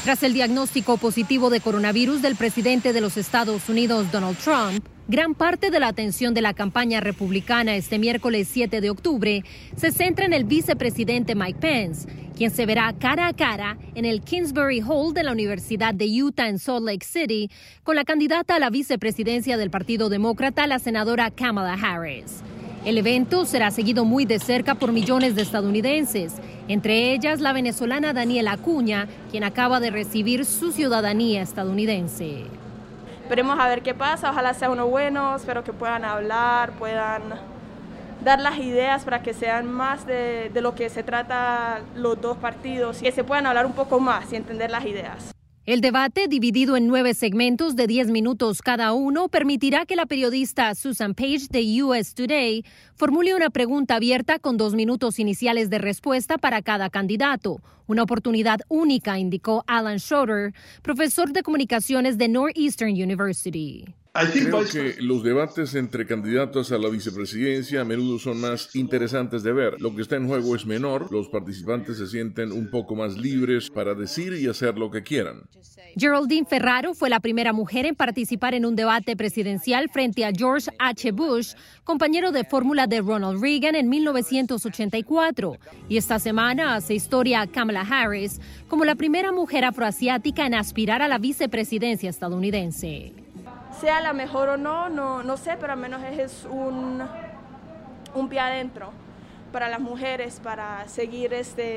Tras el diagnóstico positivo de coronavirus del presidente de los Estados Unidos, Donald Trump, gran parte de la atención de la campaña republicana este miércoles 7 de octubre se centra en el vicepresidente Mike Pence, quien se verá cara a cara en el Kingsbury Hall de la Universidad de Utah en Salt Lake City con la candidata a la vicepresidencia del Partido Demócrata, la senadora Kamala Harris. El evento será seguido muy de cerca por millones de estadounidenses, entre ellas la venezolana Daniela Acuña, quien acaba de recibir su ciudadanía estadounidense. Esperemos a ver qué pasa, ojalá sea uno bueno, espero que puedan hablar, puedan dar las ideas para que sean más de lo que se trata los dos partidos y que se puedan hablar un poco más y entender las ideas. El debate, dividido en 9 segmentos de 10 minutos cada uno, permitirá que la periodista Susan Page de US Today formule una pregunta abierta con 2 minutos iniciales de respuesta para cada candidato. Una oportunidad única, indicó Alan Schroeder, profesor de comunicaciones de Northeastern University. Creo que los debates entre candidatos a la vicepresidencia a menudo son más interesantes de ver. Lo que está en juego es menor, los participantes se sienten un poco más libres para decir y hacer lo que quieran. Geraldine Ferraro fue la primera mujer en participar en un debate presidencial frente a George H. Bush, compañero de fórmula de Ronald Reagan en 1984. Y esta semana hace historia a Kamala Harris como la primera mujer afroasiática en aspirar a la vicepresidencia estadounidense. Sea la mejor o no sé, pero al menos es un pie adentro para las mujeres, para seguir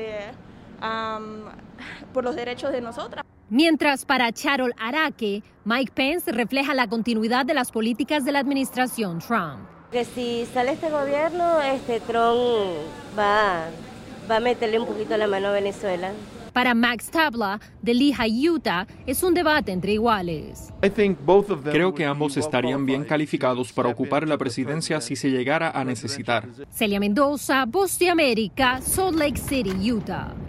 por los derechos de nosotras. Mientras para Charol Araque, Mike Pence refleja la continuidad de las políticas de la administración Trump. Que si sale este gobierno, Trump va a meterle un poquito la mano a Venezuela. Para Max Tabla, de Lehigh, Utah, es un debate entre iguales. Creo que ambos estarían bien calificados para ocupar la presidencia si se llegara a necesitar. Celia Mendoza, Voz de América, Salt Lake City, Utah.